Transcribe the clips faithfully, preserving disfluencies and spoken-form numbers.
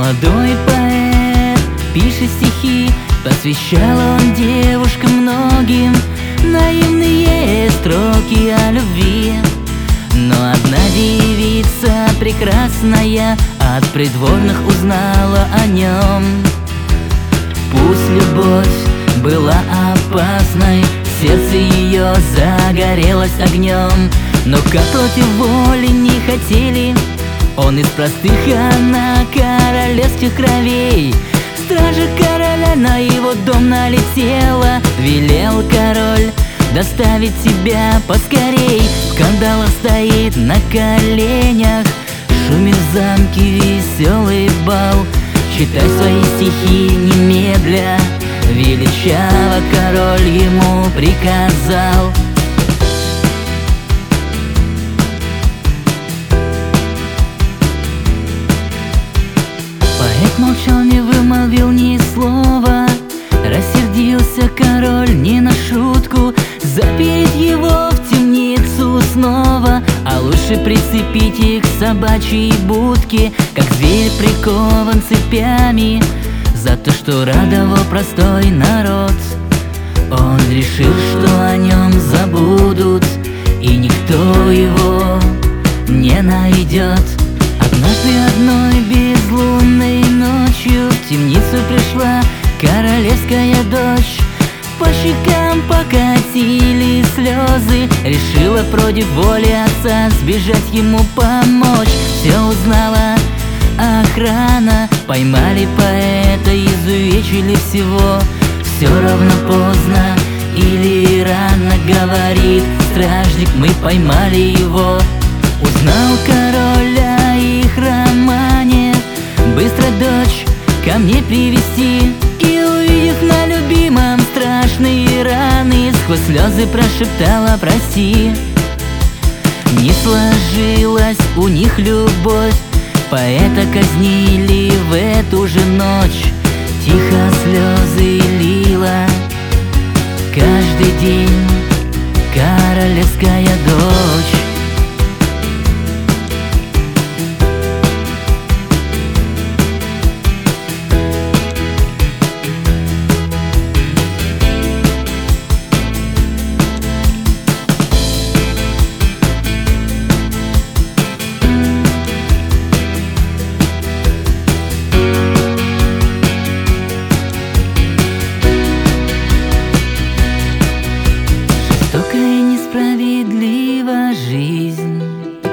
Молодой поэт пишет стихи, посвящал он девушкам многим наивные строки о любви. Но одна девица прекрасная от придворных узнала о нем. Пусть любовь была опасной, сердце ее загорелось огнем, но как против воли не хотели, он из простых, она королевских кровей. Стража короля на его дом налетела, велел король доставить тебя поскорей. В кандалах стоит на коленях, шумит в замке веселый бал. Читай свои стихи немедля, величаво король ему приказал. Поэт молчал, не вымолвил ни слова. Рассердился король не на шутку, запереть его в темницу снова, а лучше прицепить их к собачьей будке, как зверь прикован цепями за то, что радовал простой народ. Он решил, что о нем забудут, и никто его не найдет. Однажды одной безлунной ночью в темницу пришла королевская дочь. По щекам покатили слезы, решила против воли отца сбежать ему помочь. Все узнала охрана, поймали поэта, изувечили всего. Все равно поздно или рано, говорит стражник, мы поймали его. Узнал король о их романе, быстро дочь ко мне привести. И увидев на любимом страшные раны, сквозь слезы прошептала: прости. Не сложилась у них любовь, поэта казнили в эту же ночь. Тихо слезы лила каждый день королевская дочь. Жестокая и несправедлива жизнь,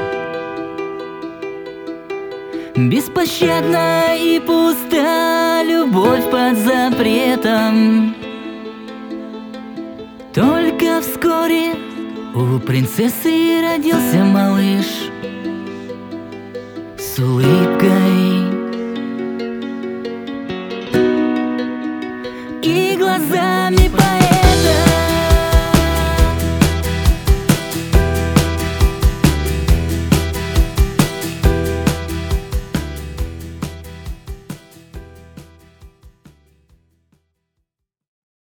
беспощадна и пуста любовь под запретом. Только вскоре у принцессы родился малыш с улыбкой